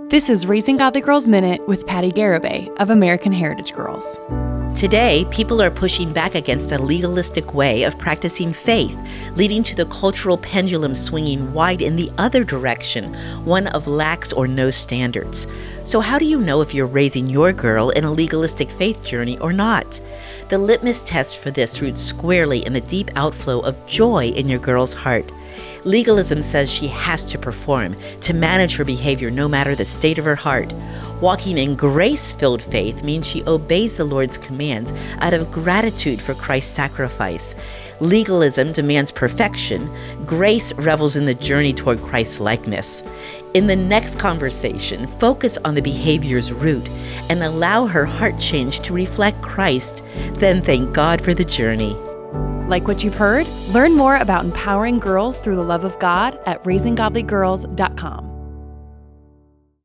This is Raising Godly Girls Minute with Patty Garibay of American Heritage Girls. Today, people are pushing back against a legalistic way of practicing faith, leading to the cultural pendulum swinging wide in the other direction, one of lax or no standards. So how do you know if you're raising your girl in a legalistic faith journey or not? The litmus test for this roots squarely in the deep outflow of joy in your girl's heart. Legalism says she has to perform, to manage her behavior no matter the state of her heart. Walking in grace-filled faith means she obeys the Lord's commands out of gratitude for Christ's sacrifice. Legalism demands perfection. Grace revels in the journey toward Christ's likeness. In the next conversation, focus on the behavior's root and allow her heart change to reflect Christ. Then thank God for the journey. Like what you've heard? Learn more about empowering girls through the love of God at raisinggodlygirls.com.